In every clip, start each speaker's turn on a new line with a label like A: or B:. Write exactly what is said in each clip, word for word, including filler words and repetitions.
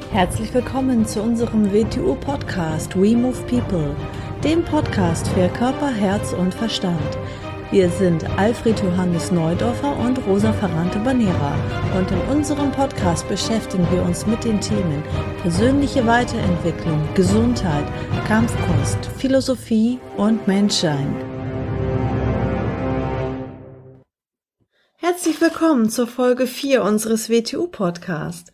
A: Herzlich willkommen zu unserem W T U-Podcast We Move People, dem Podcast für Körper, Herz und Verstand. Wir sind Alfred Johannes Neudorfer und Rosa Ferrante-Banera und in unserem Podcast beschäftigen wir uns mit den Themen persönliche Weiterentwicklung, Gesundheit, Kampfkunst, Philosophie und Menschsein. Herzlich willkommen zur Folge vier unseres W T U-Podcasts.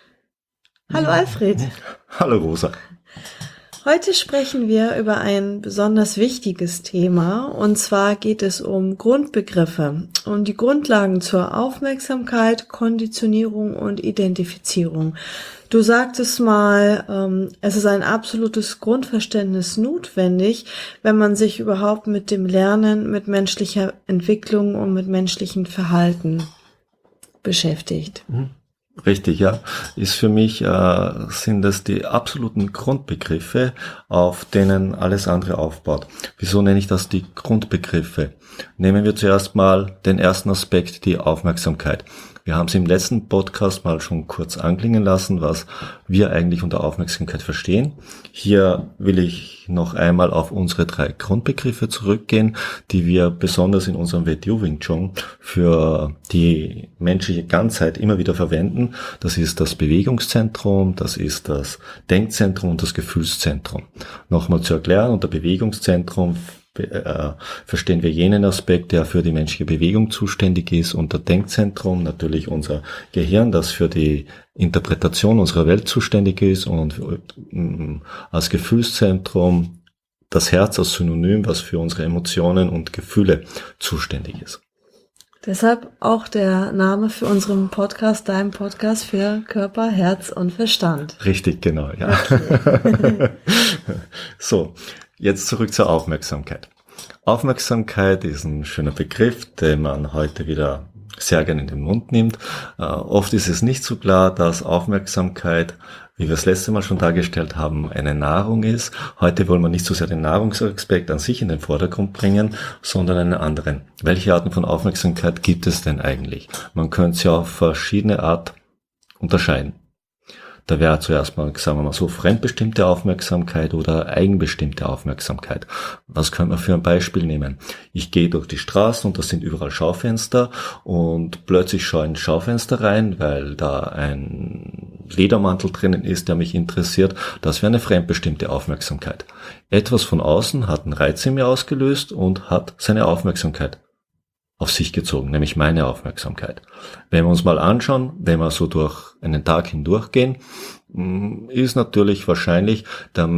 A: Hallo Alfred.
B: Hallo Rosa.
A: Heute sprechen wir über ein besonders wichtiges Thema, und zwar geht es um Grundbegriffe und die Grundlagen zur Aufmerksamkeit, Konditionierung und Identifizierung. Du sagtest mal, ähm, es ist ein absolutes Grundverständnis notwendig, wenn man sich überhaupt mit dem Lernen, mit menschlicher Entwicklung und mit menschlichem Verhalten beschäftigt.
B: Mhm. Richtig, ja. Ist für mich, äh, sind das die absoluten Grundbegriffe, auf denen alles andere aufbaut. Wieso nenne ich das die Grundbegriffe? Nehmen wir zuerst mal den ersten Aspekt, die Aufmerksamkeit. Wir haben es im letzten Podcast mal schon kurz anklingen lassen, was wir eigentlich unter Aufmerksamkeit verstehen. Hier will ich noch einmal auf unsere drei Grundbegriffe zurückgehen, die wir besonders in unserem W T U Wing Chun für die menschliche Ganzheit immer wieder verwenden. Das ist das Bewegungszentrum, das ist das Denkzentrum und das Gefühlszentrum. Nochmal zu erklären, unter Bewegungszentrum Äh, verstehen wir jenen Aspekt, der für die menschliche Bewegung zuständig ist, unter Denkzentrum natürlich unser Gehirn, das für die Interpretation unserer Welt zuständig ist, und äh, als Gefühlszentrum das Herz als Synonym, was für unsere Emotionen und Gefühle zuständig ist.
A: Deshalb auch der Name für unseren Podcast, deinem Podcast für Körper, Herz und Verstand.
B: Richtig, genau, ja. Okay. So. Jetzt zurück zur Aufmerksamkeit. Aufmerksamkeit ist ein schöner Begriff, den man heute wieder sehr gerne in den Mund nimmt. Äh, oft ist es nicht so klar, dass Aufmerksamkeit, wie wir es letzte Mal schon dargestellt haben, eine Nahrung ist. Heute wollen wir nicht so sehr den Nahrungsaspekt an sich in den Vordergrund bringen, sondern einen anderen. Welche Arten von Aufmerksamkeit gibt es denn eigentlich? Man könnte sie auf verschiedene Art unterscheiden. Da wäre zuerst mal, sagen wir mal so, fremdbestimmte Aufmerksamkeit oder eigenbestimmte Aufmerksamkeit. Was können wir für ein Beispiel nehmen? Ich gehe durch die Straßen und da sind überall Schaufenster und plötzlich schaue ich ins Schaufenster rein, weil da ein Ledermantel drinnen ist, der mich interessiert. Das wäre eine fremdbestimmte Aufmerksamkeit. Etwas von außen hat einen Reiz in mir ausgelöst und hat seine Aufmerksamkeit auf sich gezogen, nämlich meine Aufmerksamkeit. Wenn wir uns mal anschauen, wenn wir so durch einen Tag hindurchgehen, ist natürlich wahrscheinlich der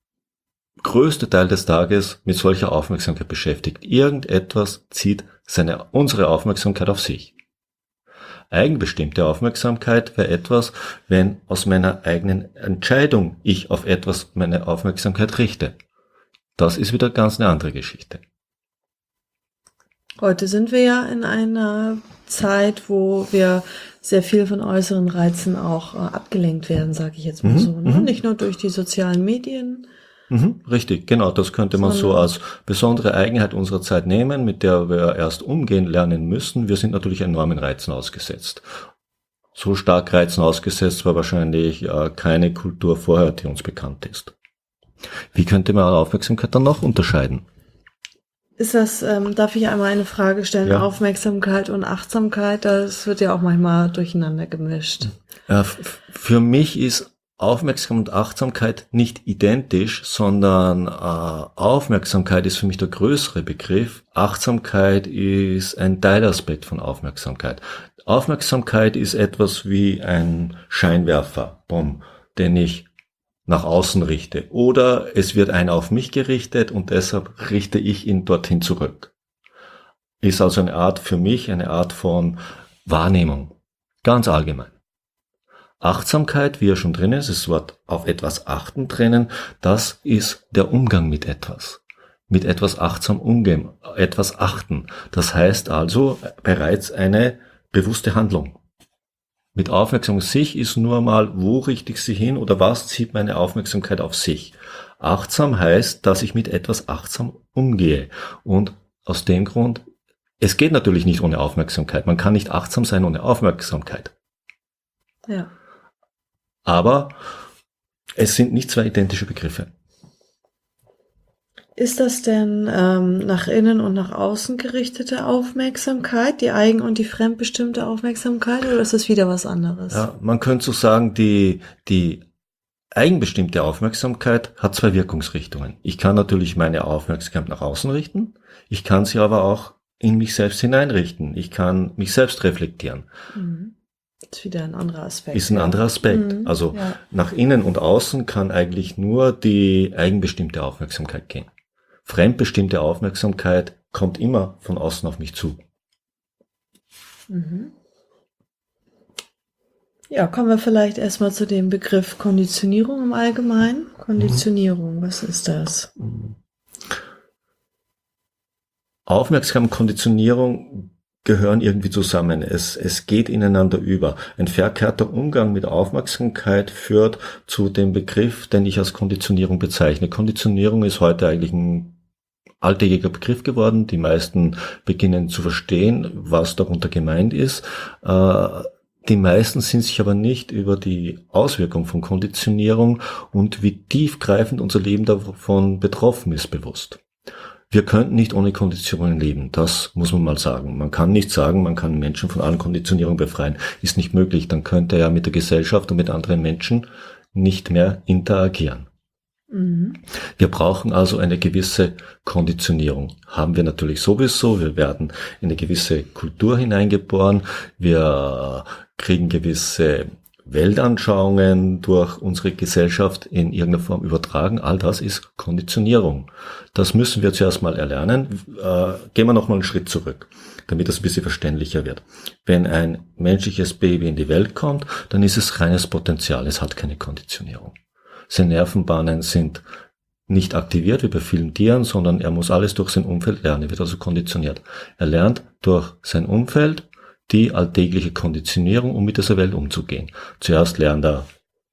B: größte Teil des Tages mit solcher Aufmerksamkeit beschäftigt. Irgendetwas zieht seine, unsere Aufmerksamkeit auf sich. Eigenbestimmte Aufmerksamkeit wäre etwas, wenn aus meiner eigenen Entscheidung ich auf etwas meine Aufmerksamkeit richte. Das ist wieder ganz eine andere Geschichte.
A: Heute sind wir ja in einer Zeit, wo wir sehr viel von äußeren Reizen auch äh, abgelenkt werden, sage ich jetzt mal mhm, so. Ne? Nicht nur durch die sozialen Medien.
B: Mhm, richtig, genau. Das könnte man so als besondere Eigenheit unserer Zeit nehmen, mit der wir erst umgehen lernen müssen. Wir sind natürlich enormen Reizen ausgesetzt. So stark Reizen ausgesetzt war wahrscheinlich äh, keine Kultur vorher, die uns bekannt ist. Wie könnte man Aufmerksamkeit dann noch unterscheiden?
A: Ist das, ähm, darf ich einmal eine Frage stellen, ja. Aufmerksamkeit und Achtsamkeit, das wird ja auch manchmal durcheinander gemischt.
B: Ja, f- für mich ist Aufmerksamkeit und Achtsamkeit nicht identisch, sondern äh, Aufmerksamkeit ist für mich der größere Begriff. Achtsamkeit ist ein Teilaspekt von Aufmerksamkeit. Aufmerksamkeit ist etwas wie ein Scheinwerfer, Bumm, den ich nach außen richte. Oder es wird einer auf mich gerichtet und deshalb richte ich ihn dorthin zurück. Ist also eine Art für mich, eine Art von Wahrnehmung. Ganz allgemein. Achtsamkeit, wie ja schon drin ist, das Wort auf etwas achten drinnen, das ist der Umgang mit etwas. Mit etwas achtsam umgehen, etwas achten. Das heißt also bereits eine bewusste Handlung. Mit Aufmerksamkeit sich ist nur mal, wo richte ich sie hin oder was zieht meine Aufmerksamkeit auf sich. Achtsam heißt, dass ich mit etwas achtsam umgehe. Und aus dem Grund, es geht natürlich nicht ohne Aufmerksamkeit. Man kann nicht achtsam sein ohne Aufmerksamkeit.
A: Ja.
B: Aber es sind nicht zwei identische Begriffe.
A: Ist das denn ähm, nach innen und nach außen gerichtete Aufmerksamkeit, die eigen- und die fremdbestimmte Aufmerksamkeit, oder ist das wieder was anderes?
B: Ja, man könnte so sagen, die, die eigenbestimmte Aufmerksamkeit hat zwei Wirkungsrichtungen. Ich kann natürlich meine Aufmerksamkeit nach außen richten, ich kann sie aber auch in mich selbst hineinrichten. Ich kann mich selbst reflektieren.
A: Mhm. Das ist wieder ein anderer Aspekt.
B: Ist ein
A: ja.
B: anderer Aspekt.
A: Mhm,
B: also
A: ja.
B: nach innen und außen kann eigentlich nur die eigenbestimmte Aufmerksamkeit gehen. Fremdbestimmte Aufmerksamkeit kommt immer von außen auf mich zu.
A: Mhm. Ja, kommen wir vielleicht erstmal zu dem Begriff Konditionierung im Allgemeinen. Konditionierung, was ist das?
B: Aufmerksamkeit und Konditionierung gehören irgendwie zusammen. Es, es geht ineinander über. Ein verkehrter Umgang mit Aufmerksamkeit führt zu dem Begriff, den ich als Konditionierung bezeichne. Konditionierung ist heute eigentlich ein alltäglicher Begriff geworden. Die meisten beginnen zu verstehen, was darunter gemeint ist. Die meisten sind sich aber nicht über die Auswirkung von Konditionierung und wie tiefgreifend unser Leben davon betroffen ist bewusst. Wir könnten nicht ohne Konditionierung leben, das muss man mal sagen. Man kann nicht sagen, man kann Menschen von allen Konditionierungen befreien. Ist nicht möglich, dann könnte er mit der Gesellschaft und mit anderen Menschen nicht mehr interagieren. Mhm. Wir brauchen also eine gewisse Konditionierung. Haben wir natürlich sowieso. Wir werden in eine gewisse Kultur hineingeboren. Wir kriegen gewisse Weltanschauungen durch unsere Gesellschaft in irgendeiner Form übertragen. All das ist Konditionierung. Das müssen wir zuerst mal erlernen. Äh, gehen wir noch mal einen Schritt zurück, damit das ein bisschen verständlicher wird. Wenn ein menschliches Baby in die Welt kommt, dann ist es reines Potenzial. Es hat keine Konditionierung. Seine Nervenbahnen sind nicht aktiviert wie bei vielen Tieren, sondern er muss alles durch sein Umfeld lernen. Er wird also konditioniert. Er lernt durch sein Umfeld die alltägliche Konditionierung, um mit dieser Welt umzugehen. Zuerst lernt er,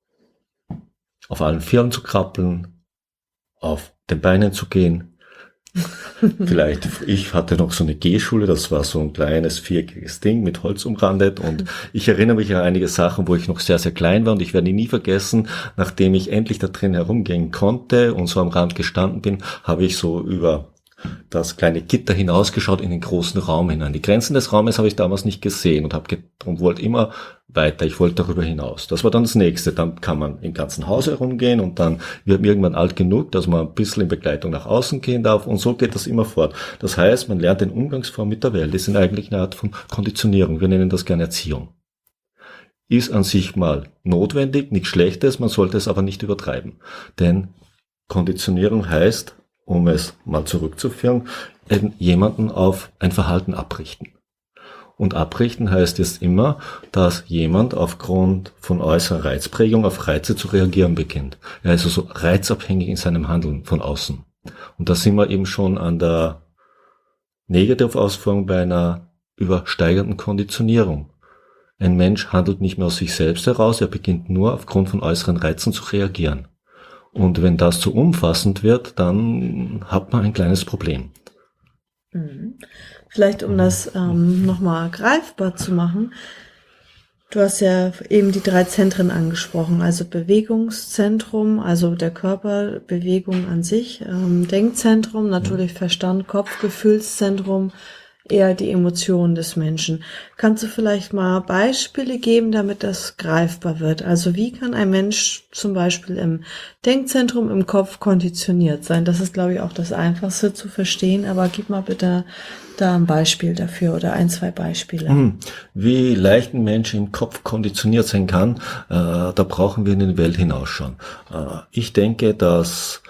B: auf allen Vieren zu krabbeln, auf den Beinen zu gehen. Vielleicht, ich hatte noch so eine Gehschule, das war so ein kleines viereckiges Ding mit Holz umrandet, und ich erinnere mich an einige Sachen, wo ich noch sehr, sehr klein war, und ich werde ihn nie vergessen, nachdem ich endlich da drin herumgehen konnte und so am Rand gestanden bin, habe ich so über das kleine Gitter hinausgeschaut in den großen Raum hinein. Die Grenzen des Raumes habe ich damals nicht gesehen und habe und wollte immer weiter. Ich wollte darüber hinaus. Das war dann das Nächste. Dann kann man im ganzen Haus herumgehen und dann wird man irgendwann alt genug, dass man ein bisschen in Begleitung nach außen gehen darf, und so geht das immer fort. Das heißt, man lernt den Umgangsform mit der Welt. Das ist eigentlich eine Art von Konditionierung. Wir nennen das gerne Erziehung. Ist an sich mal notwendig, nichts Schlechtes, man sollte es aber nicht übertreiben. Denn Konditionierung heißt, um es mal zurückzuführen, jemanden auf ein Verhalten abrichten. Und abrichten heißt jetzt immer, dass jemand aufgrund von äußerer Reizprägung auf Reize zu reagieren beginnt. Er ist also reizabhängig in seinem Handeln von außen. Und da sind wir eben schon an der Negativausführung bei einer übersteigernden Konditionierung. Ein Mensch handelt nicht mehr aus sich selbst heraus, er beginnt nur aufgrund von äußeren Reizen zu reagieren. Und wenn das zu umfassend wird, dann hat man ein kleines Problem.
A: Vielleicht um das ähm, nochmal greifbar zu machen. Du hast ja eben die drei Zentren angesprochen, also Bewegungszentrum, also der Körper, Bewegung an sich, ähm, Denkzentrum, natürlich Verstand, Kopf, Gefühlszentrum, eher die Emotionen des Menschen. Kannst du vielleicht mal Beispiele geben, damit das greifbar wird? Also wie kann ein Mensch zum Beispiel im Denkzentrum im Kopf konditioniert sein? Das ist, glaube ich, auch das Einfachste zu verstehen, aber gib mal bitte da ein Beispiel dafür oder ein, zwei Beispiele.
B: Wie leicht ein Mensch im Kopf konditioniert sein kann, äh, da brauchen wir in die Welt hinausschauen. Äh, ich denke, dass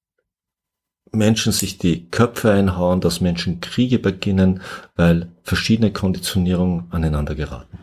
B: Menschen sich die Köpfe einhauen, dass Menschen Kriege beginnen, weil verschiedene Konditionierungen aneinander geraten.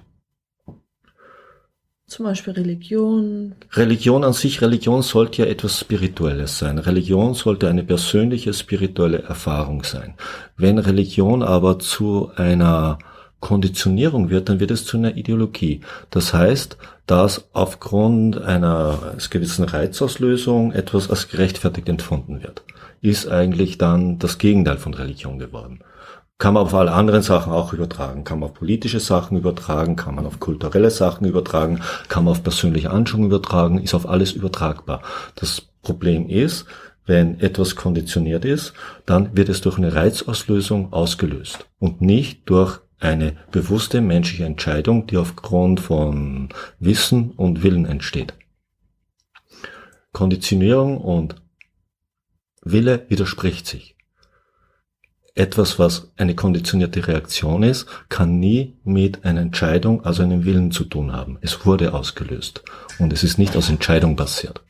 A: Zum Beispiel Religion.
B: Religion an sich, Religion sollte ja etwas Spirituelles sein. Religion sollte eine persönliche spirituelle Erfahrung sein. Wenn Religion aber zu einer Konditionierung wird, dann wird es zu einer Ideologie. Das heißt, dass aufgrund einer gewissen Reizauslösung etwas als gerechtfertigt empfunden wird, ist eigentlich dann das Gegenteil von Religion geworden. Kann man auf alle anderen Sachen auch übertragen. Kann man auf politische Sachen übertragen, kann man auf kulturelle Sachen übertragen, kann man auf persönliche Anschauungen übertragen, ist auf alles übertragbar. Das Problem ist, wenn etwas konditioniert ist, dann wird es durch eine Reizauslösung ausgelöst und nicht durch eine bewusste menschliche Entscheidung, die aufgrund von Wissen und Willen entsteht. Konditionierung und Wille widerspricht sich. Etwas, was eine konditionierte Reaktion ist, kann nie mit einer Entscheidung, also einem Willen zu tun haben. Es wurde ausgelöst und es ist nicht aus Entscheidung passiert.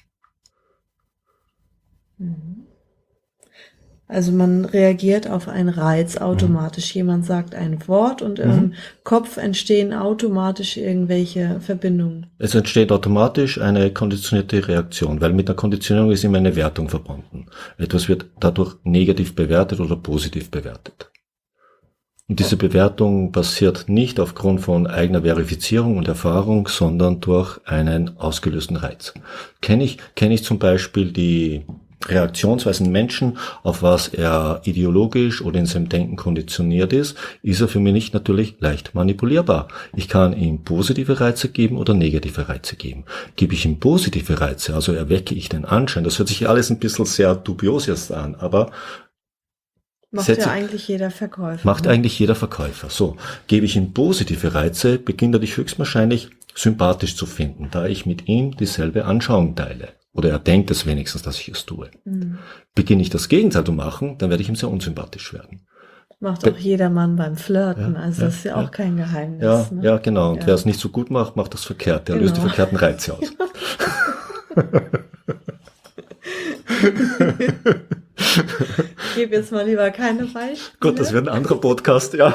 A: Also man reagiert auf einen Reiz automatisch. Mhm. Jemand sagt ein Wort und im mhm. Kopf entstehen automatisch irgendwelche Verbindungen.
B: Es entsteht automatisch eine konditionierte Reaktion, weil mit der Konditionierung ist immer eine Wertung verbunden. Etwas wird dadurch negativ bewertet oder positiv bewertet. Und diese Bewertung passiert nicht aufgrund von eigener Verifizierung und Erfahrung, sondern durch einen ausgelösten Reiz. Kenne ich, kenne ich zum Beispiel die Reaktionsweisen Menschen, auf was er ideologisch oder in seinem Denken konditioniert ist, ist er für mich nicht natürlich leicht manipulierbar. Ich kann ihm positive Reize geben oder negative Reize geben. Gebe ich ihm positive Reize, also erwecke ich den Anschein, das hört sich alles ein bisschen sehr dubios jetzt an, aber
A: Macht setze, ja eigentlich jeder Verkäufer.
B: Macht ne? eigentlich jeder Verkäufer. So, gebe ich ihm positive Reize, beginnt er dich höchstwahrscheinlich sympathisch zu finden, da ich mit ihm dieselbe Anschauung teile. Oder er denkt es wenigstens, dass ich es tue. Mhm. Beginne ich das Gegenteil zu machen, dann werde ich ihm sehr unsympathisch werden.
A: Macht auch jeder Mann beim Flirten, ja, also ja, das ist ja, ja auch kein Geheimnis.
B: Ja,
A: ne?
B: ja genau. Und
A: ja.
B: wer es nicht so gut macht, macht das verkehrt. Der genau. löst die verkehrten Reize aus.
A: Ich gebe jetzt mal lieber keine Beispiele.
B: Gott, das wird ein anderer Podcast, ja.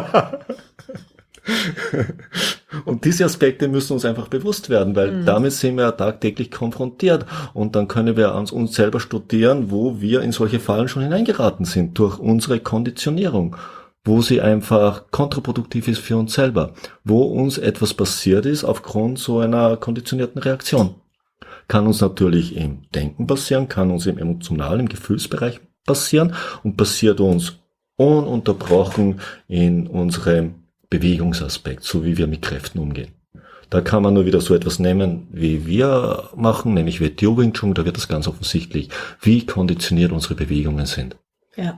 B: Und diese Aspekte müssen uns einfach bewusst werden, weil mhm. damit sind wir tagtäglich konfrontiert und dann können wir an uns selber studieren, wo wir in solche Fallen schon hineingeraten sind, durch unsere Konditionierung, wo sie einfach kontraproduktiv ist für uns selber, wo uns etwas passiert ist aufgrund so einer konditionierten Reaktion. Kann uns natürlich im Denken passieren, kann uns im emotionalen, im Gefühlsbereich passieren und passiert uns ununterbrochen in unserem Bewegungsaspekt, so wie wir mit Kräften umgehen. Da kann man nur wieder so etwas nehmen, wie wir machen, nämlich W T O Wing Chun, da wird das ganz offensichtlich, wie konditioniert unsere Bewegungen sind.
A: Ja.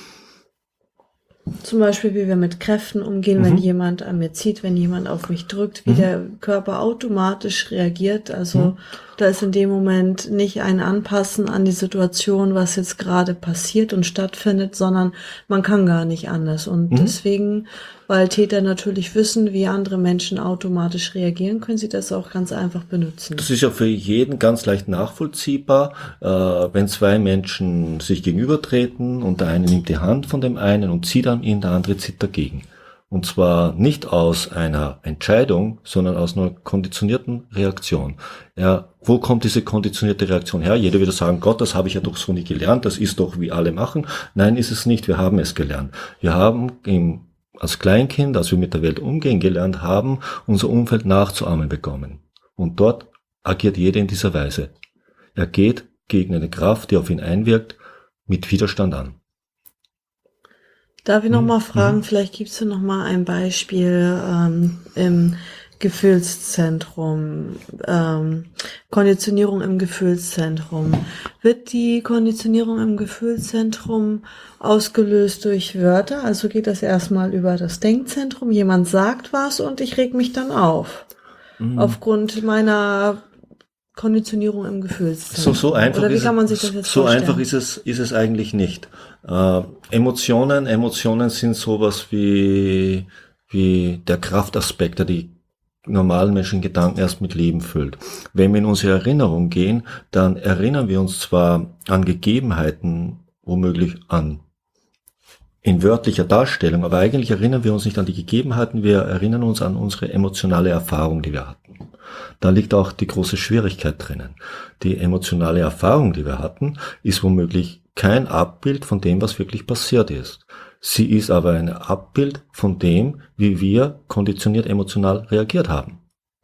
A: Zum Beispiel, wie wir mit Kräften umgehen, mhm. wenn jemand an mir zieht, wenn jemand auf mich drückt, wie mhm. der Körper automatisch reagiert. Also mhm. da ist in dem Moment nicht ein Anpassen an die Situation, was jetzt gerade passiert und stattfindet, sondern man kann gar nicht anders. Und mhm. deswegen, weil Täter natürlich wissen, wie andere Menschen automatisch reagieren, können sie das auch ganz einfach benutzen.
B: Das ist ja für jeden ganz leicht nachvollziehbar, äh, wenn zwei Menschen sich gegenübertreten und der eine nimmt die Hand von dem einen und zieht an ihn, der andere zieht dagegen. Und zwar nicht aus einer Entscheidung, sondern aus einer konditionierten Reaktion. Ja, wo kommt diese konditionierte Reaktion her? Jeder würde sagen, Gott, das habe ich ja doch so nie gelernt, das ist doch wie alle machen. Nein, ist es nicht, wir haben es gelernt. Wir haben im, als Kleinkind, als wir mit der Welt umgehen gelernt haben, unser Umfeld nachzuahmen bekommen. Und dort agiert jeder in dieser Weise. Er geht gegen eine Kraft, die auf ihn einwirkt, mit Widerstand an.
A: Darf ich noch mal fragen, mhm. vielleicht gibst du noch mal ein Beispiel ähm, im Gefühlszentrum, ähm, Konditionierung im Gefühlszentrum. Wird die Konditionierung im Gefühlszentrum ausgelöst durch Wörter? Also geht das erstmal über das Denkzentrum, jemand sagt was und ich reg mich dann auf. Mhm. Aufgrund meiner Konditionierung im Gefühlszentrum.
B: So, so einfach
A: Oder wie
B: ist,
A: kann man sich das jetzt
B: so
A: vorstellen?
B: einfach ist es, ist es eigentlich nicht. Äh, Emotionen, Emotionen sind sowas wie, wie der Kraftaspekt, der die normalen Menschen Gedanken erst mit Leben füllt. Wenn wir in unsere Erinnerung gehen, dann erinnern wir uns zwar an Gegebenheiten, womöglich an in wörtlicher Darstellung, aber eigentlich erinnern wir uns nicht an die Gegebenheiten, wir erinnern uns an unsere emotionale Erfahrung, die wir hatten. Da liegt auch die große Schwierigkeit drinnen. Die emotionale Erfahrung, die wir hatten, ist womöglich kein Abbild von dem, was wirklich passiert ist. Sie ist aber ein Abbild von dem, wie wir konditioniert emotional reagiert haben.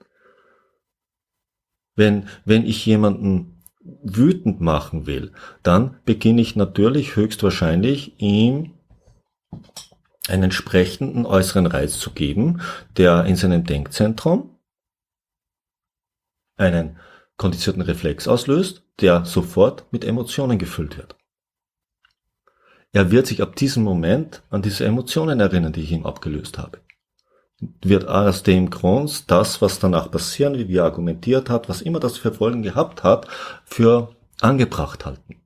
B: Wenn, wenn ich jemanden wütend machen will, dann beginne ich natürlich höchstwahrscheinlich ihm einen entsprechenden äußeren Reiz zu geben, der in seinem Denkzentrum einen konditionierten Reflex auslöst, der sofort mit Emotionen gefüllt wird. Er wird sich ab diesem Moment an diese Emotionen erinnern, die ich ihm abgelöst habe. Wird aus dem Grund das, was danach passieren, wie er argumentiert hat, was immer das für Folgen gehabt hat, für angebracht halten.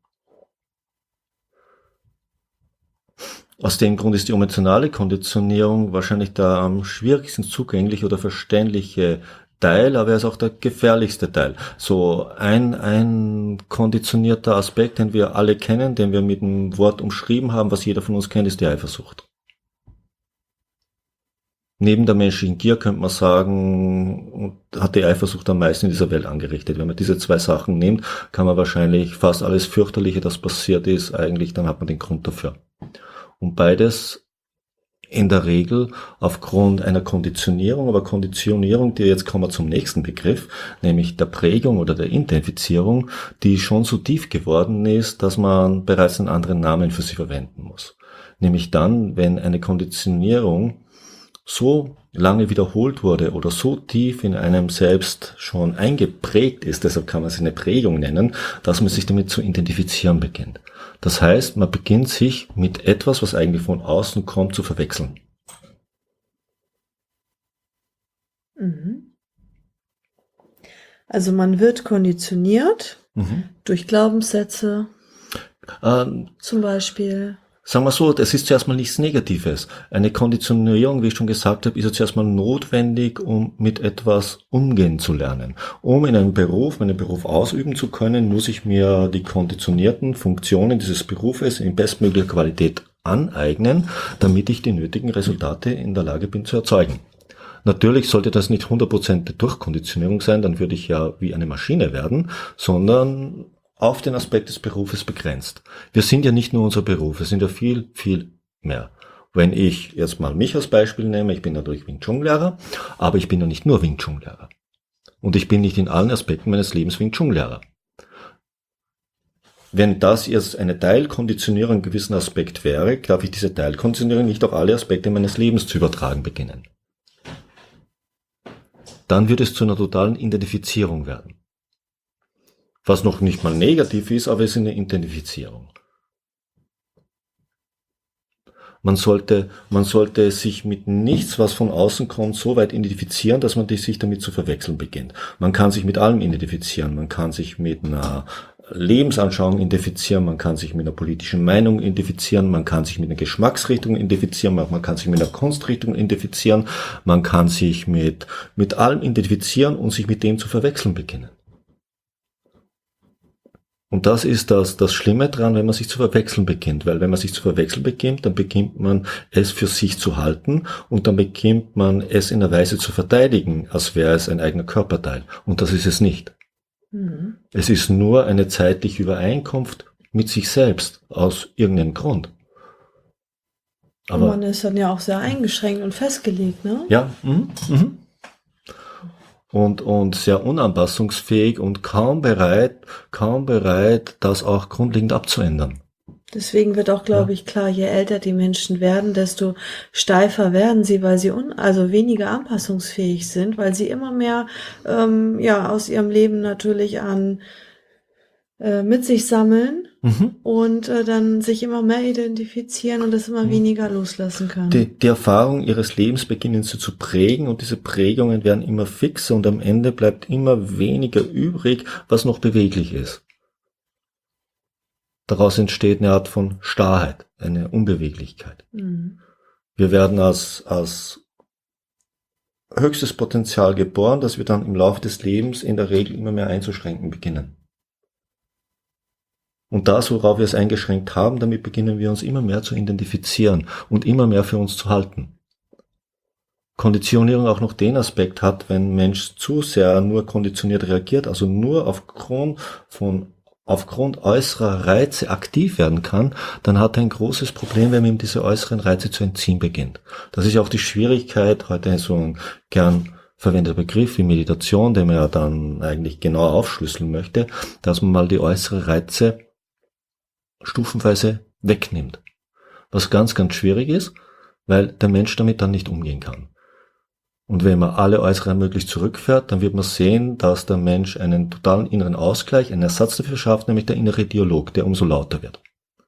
B: Aus dem Grund ist die emotionale Konditionierung wahrscheinlich der am schwierigsten zugängliche oder verständliche Teil, aber er ist auch der gefährlichste Teil. So ein, ein konditionierter Aspekt, den wir alle kennen, den wir mit dem Wort umschrieben haben, was jeder von uns kennt, ist die Eifersucht. Neben der menschlichen Gier könnte man sagen, hat die Eifersucht am meisten in dieser Welt angerichtet. Wenn man diese zwei Sachen nimmt, kann man wahrscheinlich fast alles Fürchterliche, das passiert ist, eigentlich, dann hat man den Grund dafür. Und beides in der Regel aufgrund einer Konditionierung, aber Konditionierung, die jetzt kommen wir zum nächsten Begriff, nämlich der Prägung oder der Identifizierung, die schon so tief geworden ist, dass man bereits einen anderen Namen für sie verwenden muss. Nämlich dann, wenn eine Konditionierung so lange wiederholt wurde oder so tief in einem selbst schon eingeprägt ist, deshalb kann man es eine Prägung nennen, dass man sich damit zu identifizieren beginnt. Das heißt, man beginnt sich mit etwas, was eigentlich von außen kommt, zu verwechseln.
A: Also man wird konditioniert
B: Mhm.
A: durch Glaubenssätze,
B: Ähm,
A: zum Beispiel.
B: Sagen wir so, das ist zuerst mal nichts Negatives. Eine Konditionierung, wie ich schon gesagt habe, ist ja zuerst mal notwendig, um mit etwas umgehen zu lernen. Um in einem Beruf, meinen Beruf ausüben zu können, muss ich mir die konditionierten Funktionen dieses Berufes in bestmöglicher Qualität aneignen, damit ich die nötigen Resultate in der Lage bin zu erzeugen. Natürlich sollte das nicht hundert Prozent Durchkonditionierung sein, dann würde ich ja wie eine Maschine werden, sondern auf den Aspekt des Berufes begrenzt. Wir sind ja nicht nur unser Beruf, wir sind ja viel, viel mehr. Wenn ich jetzt mal mich als Beispiel nehme, ich bin natürlich Wing Chun Lehrer, aber ich bin ja nicht nur Wing Chun Lehrer. Und ich bin nicht in allen Aspekten meines Lebens Wing Chun Lehrer. Wenn das jetzt eine Teilkonditionierung in gewissen Aspekt wäre, darf ich diese Teilkonditionierung nicht auf alle Aspekte meines Lebens zu übertragen beginnen. Dann wird es zu einer totalen Identifizierung werden. Was noch nicht mal negativ ist, aber es ist eine Identifizierung. Man sollte, man sollte sich mit nichts, was von außen kommt, so weit identifizieren, dass man sich damit zu verwechseln beginnt. Man kann sich mit allem identifizieren. Man kann sich mit einer Lebensanschauung identifizieren. Man kann sich mit einer politischen Meinung identifizieren. Man kann sich mit einer Geschmacksrichtung identifizieren. Man kann sich mit einer Kunstrichtung identifizieren. Man kann sich mit, mit allem identifizieren und sich mit dem zu verwechseln beginnen. Und das ist das, das Schlimme dran, wenn man sich zu verwechseln beginnt. Weil wenn man sich zu verwechseln beginnt, dann beginnt man es für sich zu halten und dann beginnt man es in einer Weise zu verteidigen, als wäre es ein eigener Körperteil. Und das ist es nicht. Mhm. Es ist nur eine zeitliche Übereinkunft mit sich selbst aus irgendeinem Grund.
A: Aber und man ist dann ja auch sehr eingeschränkt und festgelegt, ne?
B: Ja, mhm, mhm. Und, und sehr unanpassungsfähig und kaum bereit, kaum bereit, das auch grundlegend abzuändern.
A: Deswegen wird auch, glaube ja. ich, klar, je älter die Menschen werden, desto steifer werden sie, weil sie un also weniger anpassungsfähig sind, weil sie immer mehr ähm, ja aus ihrem Leben natürlich an äh, mit sich sammeln mhm. und äh, dann sich immer mehr identifizieren und das immer mhm. weniger loslassen können.
B: Die, die Erfahrung ihres Lebens beginnen sie zu prägen und diese Prägungen werden immer fixer und am Ende bleibt immer weniger übrig, was noch beweglich ist. Daraus entsteht eine Art von Starrheit, eine Unbeweglichkeit. Mhm. Wir werden als, als höchstes Potenzial geboren, dass wir dann im Laufe des Lebens in der Regel immer mehr einzuschränken beginnen. Und das, worauf wir es eingeschränkt haben, damit beginnen wir uns immer mehr zu identifizieren und immer mehr für uns zu halten. Konditionierung auch noch den Aspekt hat, wenn ein Mensch zu sehr nur konditioniert reagiert, also nur aufgrund von aufgrund äußerer Reize aktiv werden kann, dann hat er ein großes Problem, wenn man ihm diese äußeren Reize zu entziehen beginnt. Das ist auch die Schwierigkeit, heute so ein gern verwendeter Begriff wie Meditation, den man ja dann eigentlich genau aufschlüsseln möchte, dass man mal die äußeren Reize stufenweise wegnimmt. Was ganz, ganz schwierig ist, weil der Mensch damit dann nicht umgehen kann. Und wenn man alle Äußeren möglichst zurückfährt, dann wird man sehen, dass der Mensch einen totalen inneren Ausgleich, einen Ersatz dafür schafft, nämlich der innere Dialog, der umso lauter wird.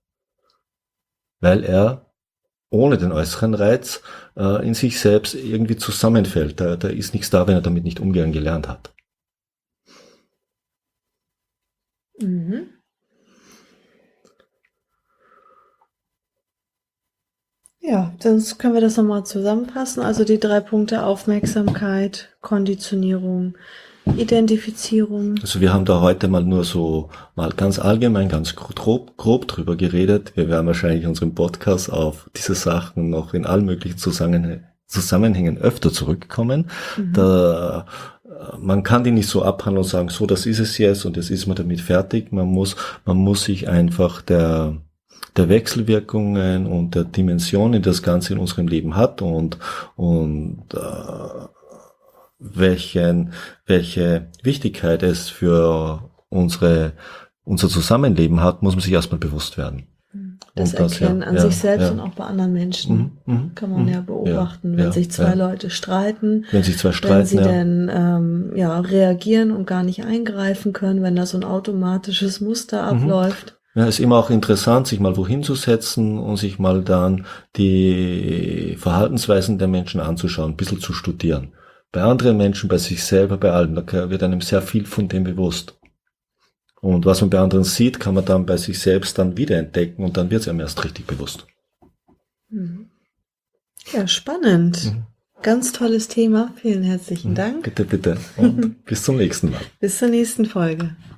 B: Weil er ohne den äußeren Reiz äh, in sich selbst irgendwie zusammenfällt. Da, da ist nichts da, wenn er damit nicht umgehen gelernt hat.
A: Mhm. Ja, sonst können wir das nochmal zusammenfassen. Also die drei Punkte: Aufmerksamkeit, Konditionierung, Identifizierung.
B: Also wir haben da heute mal nur so mal ganz allgemein, ganz grob, grob drüber geredet. Wir werden wahrscheinlich unseren Podcast auf diese Sachen noch in allen möglichen Zusammenhängen, Zusammenhängen öfter zurückkommen. Mhm. Da, man kann die nicht so abhandeln und sagen, so, das ist es jetzt und jetzt ist man damit fertig. Man muss, man muss sich einfach der der Wechselwirkungen und der Dimensionen, die das Ganze in unserem Leben hat und und äh, welchen welche Wichtigkeit es für unsere unser Zusammenleben hat, muss man sich erstmal bewusst werden.
A: Das, das Erkennen ja, an ja, sich selbst ja. und auch bei anderen Menschen mhm, mh, kann man mh, ja beobachten, ja, wenn ja, sich zwei ja. Leute streiten,
B: wenn sich zwei streiten,
A: wenn sie
B: ja.
A: dann ähm, ja reagieren und gar nicht eingreifen können, wenn da so ein automatisches Muster abläuft.
B: Ja, ist immer auch interessant, sich mal wohin zu setzen und sich mal dann die Verhaltensweisen der Menschen anzuschauen, ein bisschen zu studieren. Bei anderen Menschen, bei sich selber, bei allen, da wird einem sehr viel von dem bewusst. Und was man bei anderen sieht, kann man dann bei sich selbst dann wiederentdecken und dann wird es einem erst richtig bewusst.
A: Ja, spannend. Mhm. Ganz tolles Thema. Vielen herzlichen Dank.
B: Bitte, bitte. Und bis zum nächsten Mal.
A: Bis zur nächsten Folge.